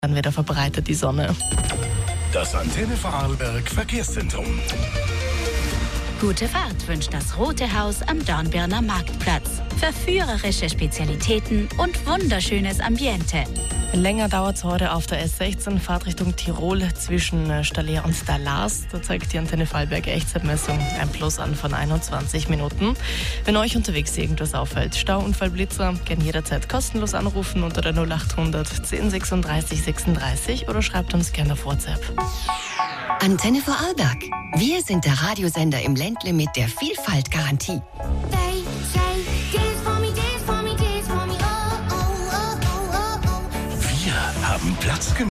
Dann wieder verbreitet die Sonne. Das Antenne Vorarlberg Verkehrszentrum. Gute Fahrt wünscht das Rote Haus am Dornbirner Marktplatz. Verführerische Spezialitäten und wunderschönes Ambiente. Länger dauert es heute auf der S16, Fahrtrichtung Tirol zwischen Stallea und Dallas. Da zeigt die Antenne Vorarlberg Echtzeitmessung ein Plus an von 21 Minuten. Wenn euch unterwegs irgendwas auffällt, Stauunfall, Blitzer, gerne jederzeit kostenlos anrufen unter der 0800 10 36 36 oder schreibt uns gerne auf WhatsApp. Antenne Vorarlberg. Wir sind der Radiosender im Ländle mit der Vielfalt-Garantie. Wir haben Platz gemacht.